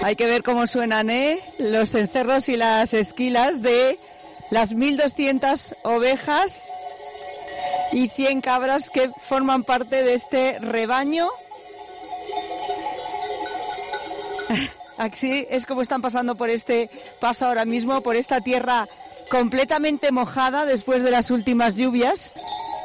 Hay que ver cómo suenan, los cencerros y las esquilas de las 1.200 ovejas y 100 cabras que forman parte de este rebaño. Así es como están pasando por este paso ahora mismo, por esta tierra completamente mojada después de las últimas lluvias.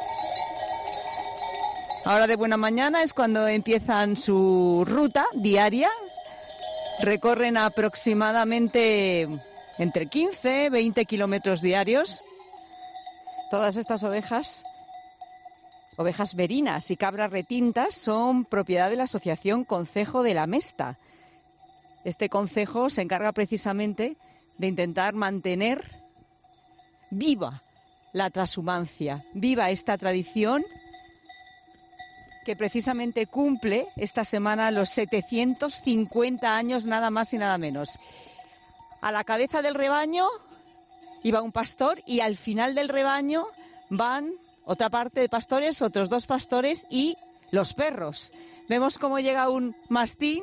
Ahora de buena mañana es cuando empiezan su ruta diaria. Recorren aproximadamente entre 15 y 20 kilómetros diarios. Todas estas ovejas merinas y cabras retintas, son propiedad de la Asociación Concejo de la Mesta. Este concejo se encarga precisamente de intentar mantener viva la trashumancia, viva esta tradición que precisamente cumple esta semana los 750 años, nada más y nada menos. A la cabeza del rebaño iba un pastor y al final del rebaño van otra parte de pastores, otros 2 pastores y los perros. Vemos cómo llega un mastín.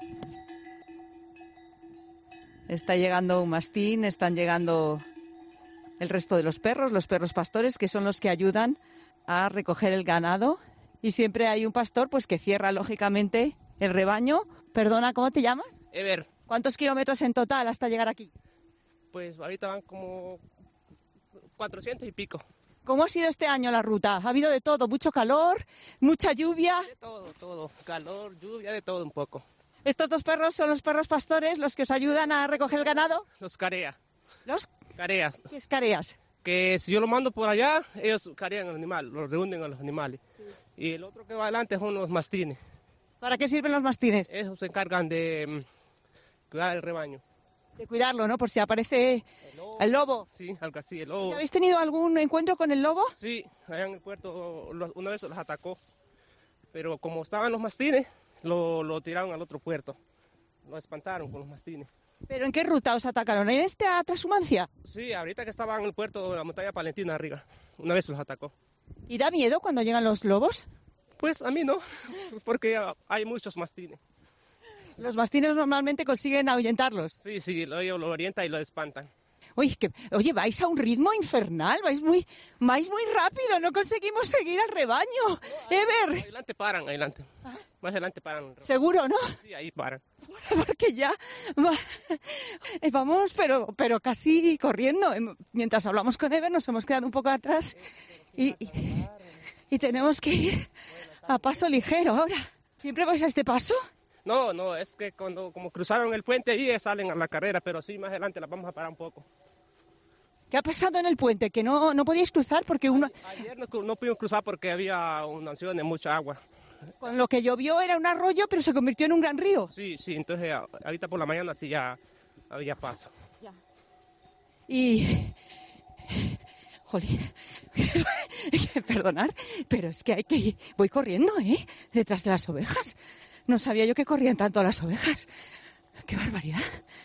Está llegando un mastín, están llegando el resto de los perros pastores, que son los que ayudan a recoger el ganado. Y siempre hay un pastor pues que cierra lógicamente el rebaño. Perdona, ¿cómo te llamas? Ever. ¿Cuántos kilómetros en total hasta llegar aquí? Pues ahorita van como 400 y pico. ¿Cómo ha sido este año la ruta? ¿Ha habido de todo? ¿Mucho calor? ¿Mucha lluvia? De todo. Calor, lluvia, de todo un poco. ¿Estos 2 perros son los perros pastores los que os ayudan a recoger el ganado? Los careas. ¿Los? Careas. ¿Qué es careas? Que si yo lo mando por allá, ellos carean al animal, los reúnen a los animales. Sí. Y el otro que va adelante son los mastines. ¿Para qué sirven los mastines? Esos se encargan de cuidar el rebaño. De cuidarlo, ¿no? Por si aparece el lobo. Sí, algo así, el lobo. ¿Habéis tenido algún encuentro con el lobo? Sí, allá en el puerto una vez los atacó. Pero como estaban los mastines, lo tiraron al otro puerto. Lo espantaron con los mastines. ¿Pero en qué ruta os atacaron? ¿En esta trashumancia? Sí, ahorita que estaban en el puerto de la montaña Palentina arriba. Una vez los atacó. ¿Y da miedo cuando llegan los lobos? Pues a mí no, porque hay muchos mastines. Los mastines normalmente consiguen ahuyentarlos. Sí, ellos lo orientan y lo espantan. Oye, vais a un ritmo infernal, vais muy rápido, no conseguimos seguir al rebaño. Ever. Adelante paran. Más adelante paran. ¿Seguro, no? Sí, ahí paran. Porque ya vamos, pero casi corriendo. Mientras hablamos con Ever nos hemos quedado un poco atrás y tenemos que ir a paso ligero ahora. ¿Siempre vais a este paso? No, es que como cruzaron el puente ahí salen a la carrera, pero sí, más adelante las vamos a parar un poco. ¿Qué ha pasado en el puente? ¿Que no podíais cruzar porque uno...? Ayer no pudimos cruzar porque había inundaciones, mucha agua. Con lo que llovió era un arroyo, pero se convirtió en un gran río. Sí, entonces ahorita por la mañana sí ya había paso. Ya. Y... Jolín, perdonad, pero es que hay que ir... Voy corriendo, detrás de las ovejas. No sabía yo que corrían tanto las ovejas. ¡Qué barbaridad!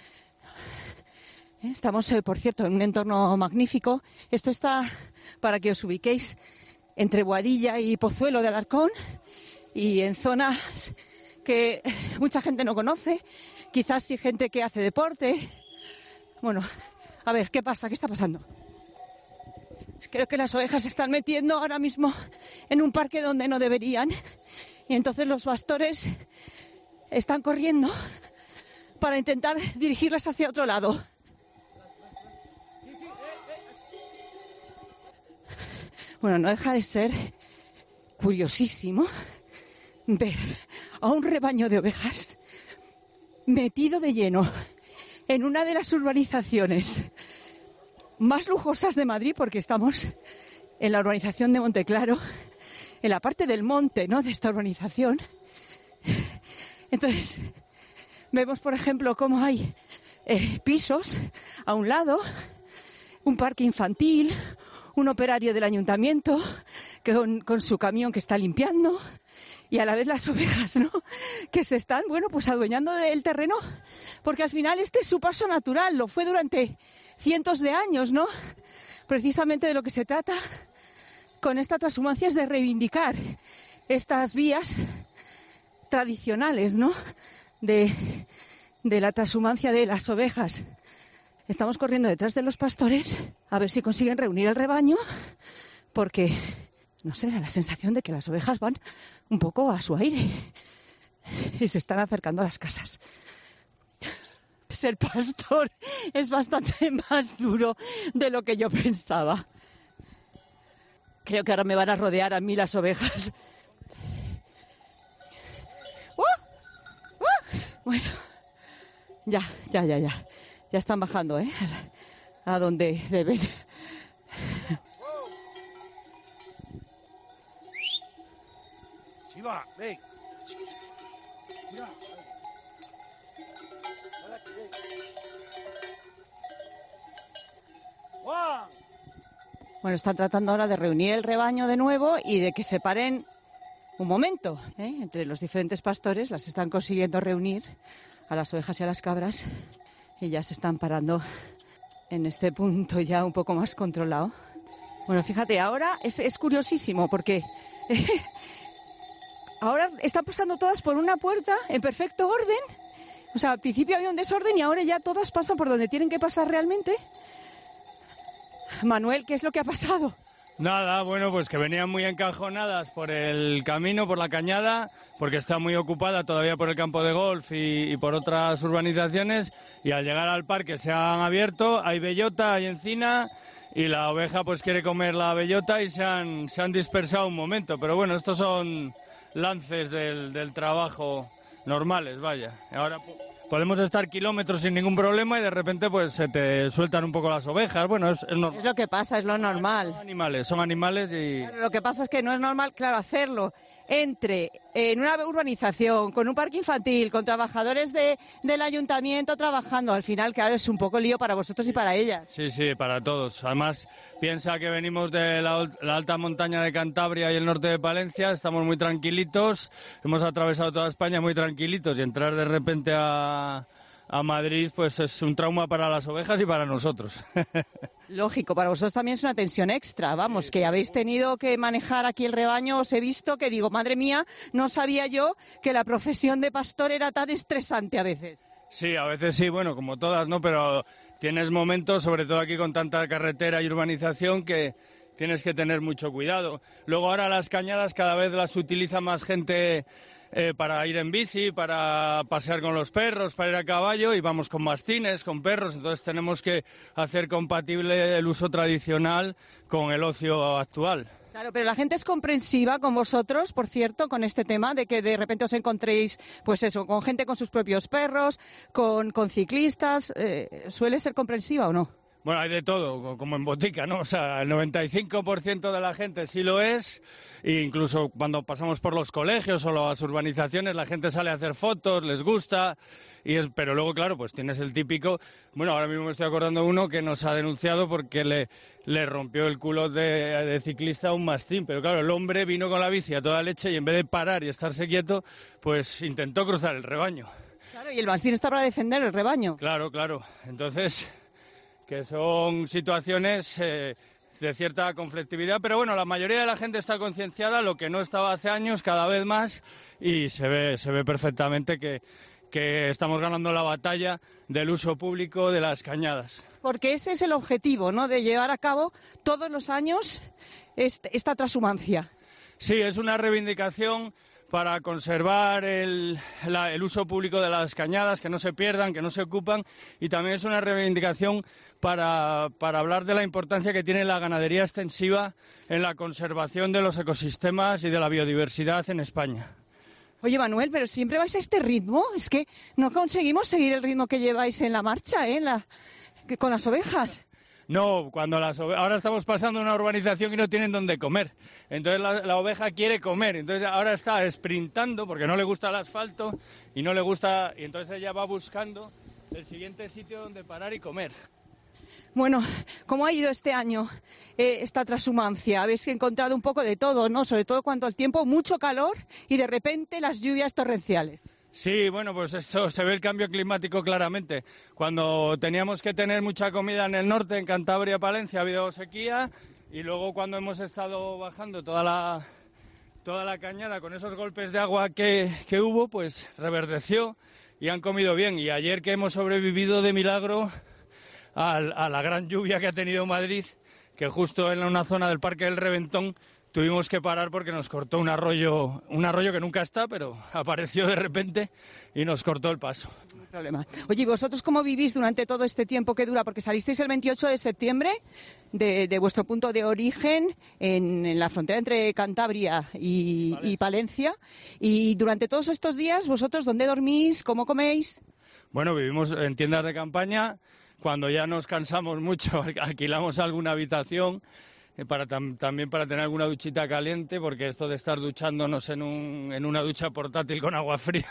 Estamos, por cierto, en un entorno magnífico. Esto está, para que os ubiquéis, entre Boadilla y Pozuelo de Alarcón, y en zonas que mucha gente no conoce, quizás sí gente que hace deporte. Bueno, a ver, ¿qué pasa? ¿Qué está pasando? Creo que las ovejas se están metiendo ahora mismo en un parque donde no deberían, y entonces los pastores están corriendo para intentar dirigirlas hacia otro lado. Bueno, no deja de ser curiosísimo ver a un rebaño de ovejas metido de lleno en una de las urbanizaciones más lujosas de Madrid, porque estamos en la urbanización de Monteclaro, en la parte del monte, ¿no?, de esta urbanización. Entonces, vemos, por ejemplo, cómo hay pisos a un lado, un parque infantil, un operario del ayuntamiento con su camión que está limpiando, y a la vez las ovejas, ¿no?, que se están, pues adueñando del terreno, porque al final este es su paso natural, lo fue durante cientos de años, ¿no? Precisamente de lo que se trata con esta transhumancia es de reivindicar estas vías tradicionales, ¿no?, de de la transhumancia de las ovejas. Estamos corriendo detrás de los pastores a ver si consiguen reunir el rebaño, porque, no sé, da la sensación de que las ovejas van un poco a su aire y se están acercando a las casas. Ser pastor es bastante más duro de lo que yo pensaba. Creo que ahora me van a rodear a mí las ovejas. Bueno, ya están bajando, a donde deben. Chiva, ven. Bueno, están tratando ahora de reunir el rebaño de nuevo y de que se paren un momento, entre los diferentes pastores. Las están consiguiendo reunir a las ovejas y a las cabras y ya se están parando en este punto ya un poco más controlado. Bueno, fíjate, ahora es curiosísimo porque ahora están pasando todas por una puerta en perfecto orden. O sea, al principio había un desorden y ahora ya todas pasan por donde tienen que pasar realmente. Manuel, ¿qué es lo que ha pasado? Nada, bueno, pues que venían muy encajonadas por el camino, por la cañada, porque está muy ocupada todavía por el campo de golf y por otras urbanizaciones, y al llegar al parque se han abierto, hay bellota, hay encina, y la oveja pues quiere comer la bellota y se han dispersado un momento, pero bueno, estos son lances del trabajo normales, vaya. Ahora podemos estar kilómetros sin ningún problema y de repente pues se te sueltan un poco las ovejas. Bueno, es normal. Es lo que pasa, es lo normal. Son animales y... Lo que pasa es que no es normal, claro, hacerlo en una urbanización, con un parque infantil, con trabajadores del ayuntamiento trabajando. Al final, claro, es un poco lío para vosotros y para ellas. Sí, para todos. Además, piensa que venimos de la alta montaña de Cantabria y el norte de Palencia, estamos muy tranquilitos, hemos atravesado toda España muy tranquilitos y entrar de repente a Madrid pues es un trauma para las ovejas y para nosotros. Lógico, para vosotros también es una tensión extra, vamos, que habéis tenido que manejar aquí el rebaño. Os he visto que digo, madre mía, no sabía yo que la profesión de pastor era tan estresante a veces. Sí, a veces sí, bueno, como todas, ¿no? Pero tienes momentos, sobre todo aquí con tanta carretera y urbanización, que tienes que tener mucho cuidado. Luego ahora las cañadas cada vez las utiliza más gente para ir en bici, para pasear con los perros, para ir a caballo, y vamos con mastines, con perros, entonces tenemos que hacer compatible el uso tradicional con el ocio actual. Claro, pero la gente es comprensiva con vosotros, por cierto, con este tema de que de repente os encontréis, pues eso, con gente con sus propios perros, con ciclistas. ¿Suele ser comprensiva o no? Bueno, hay de todo, como en botica, ¿no? O sea, el 95% de la gente sí lo es, e incluso cuando pasamos por los colegios o las urbanizaciones, la gente sale a hacer fotos, les gusta, pero luego, claro, pues tienes el típico... Bueno, ahora mismo me estoy acordando de uno que nos ha denunciado porque le rompió el culo de ciclista a un mastín, pero claro, el hombre vino con la bici a toda leche y en vez de parar y estarse quieto, pues intentó cruzar el rebaño. Claro, y el mastín está para defender el rebaño. Claro, entonces... que son situaciones de cierta conflictividad, pero bueno, la mayoría de la gente está concienciada, lo que no estaba hace años, cada vez más, y se ve perfectamente que estamos ganando la batalla del uso público de las cañadas. Porque ese es el objetivo, ¿no?, de llevar a cabo todos los años esta transhumancia. Sí, es una reivindicación para conservar el uso público de las cañadas, que no se pierdan, que no se ocupan, y también es una reivindicación para hablar de la importancia que tiene la ganadería extensiva en la conservación de los ecosistemas y de la biodiversidad en España. Oye, Manuel, pero siempre vais a este ritmo, es que no conseguimos seguir el ritmo que lleváis en la marcha, con las ovejas. No, ahora estamos pasando una urbanización y no tienen dónde comer. Entonces la oveja quiere comer. Entonces ahora está sprintando porque no le gusta el asfalto y no le gusta. Y entonces ella va buscando el siguiente sitio donde parar y comer. Bueno, ¿cómo ha ido este año esta transhumancia? Habéis encontrado un poco de todo, ¿no? Sobre todo cuando el tiempo, mucho calor y de repente las lluvias torrenciales. Sí, bueno, pues esto se ve el cambio climático claramente. Cuando teníamos que tener mucha comida en el norte, en Cantabria, Palencia, ha habido sequía, y luego cuando hemos estado bajando toda la cañada con esos golpes de agua que hubo, pues reverdeció y han comido bien. Y ayer que hemos sobrevivido de milagro a la gran lluvia que ha tenido Madrid, que justo en una zona del Parque del Reventón tuvimos que parar porque nos cortó un arroyo que nunca está, pero apareció de repente y nos cortó el paso. No hay problema. Oye, ¿y vosotros cómo vivís durante todo este tiempo que dura? Porque salisteis el 28 de septiembre de vuestro punto de origen en la frontera entre Cantabria y Palencia. Y durante todos estos días, ¿vosotros dónde dormís? ¿Cómo coméis? Bueno, vivimos en tiendas de campaña. Cuando ya nos cansamos mucho, alquilamos alguna habitación también para tener alguna duchita caliente, porque esto de estar duchándonos en una ducha portátil con agua fría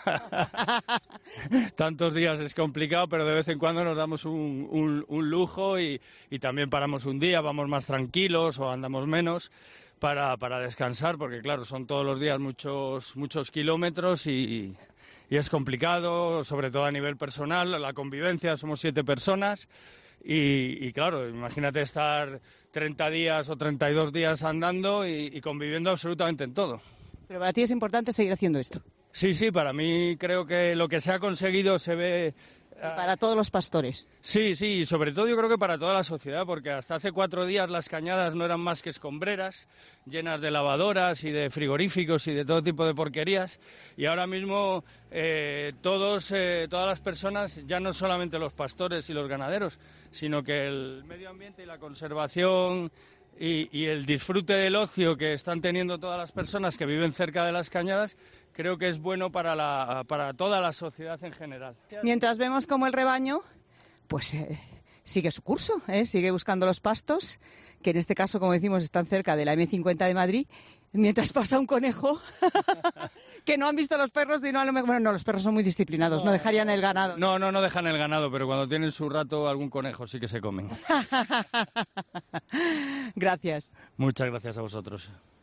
tantos días es complicado, pero de vez en cuando nos damos un lujo y también paramos un día, vamos más tranquilos o andamos menos para descansar, porque claro, son todos los días muchos kilómetros y es complicado, sobre todo a nivel personal, la convivencia, somos 7 personas y claro, imagínate estar 30 días o 32 días andando y conviviendo absolutamente en todo. Pero para ti es importante seguir haciendo esto. Sí, para mí creo que lo que se ha conseguido se ve... Para todos los pastores. Sí, y sobre todo yo creo que para toda la sociedad, porque hasta hace 4 días las cañadas no eran más que escombreras, llenas de lavadoras y de frigoríficos y de todo tipo de porquerías, y ahora mismo todas las personas, ya no solamente los pastores y los ganaderos, sino que el medio ambiente y la conservación y el disfrute del ocio que están teniendo todas las personas que viven cerca de las cañadas, creo que es bueno para toda la sociedad en general. Mientras vemos como el rebaño, pues sigue su curso, sigue buscando los pastos, que en este caso, como decimos, están cerca de la M50 de Madrid, mientras pasa un conejo que no han visto los perros y no a lo mejor... Bueno, no, los perros son muy disciplinados, no dejarían el ganado. No dejan el ganado, pero cuando tienen su rato algún conejo sí que se comen. Gracias. Muchas gracias a vosotros.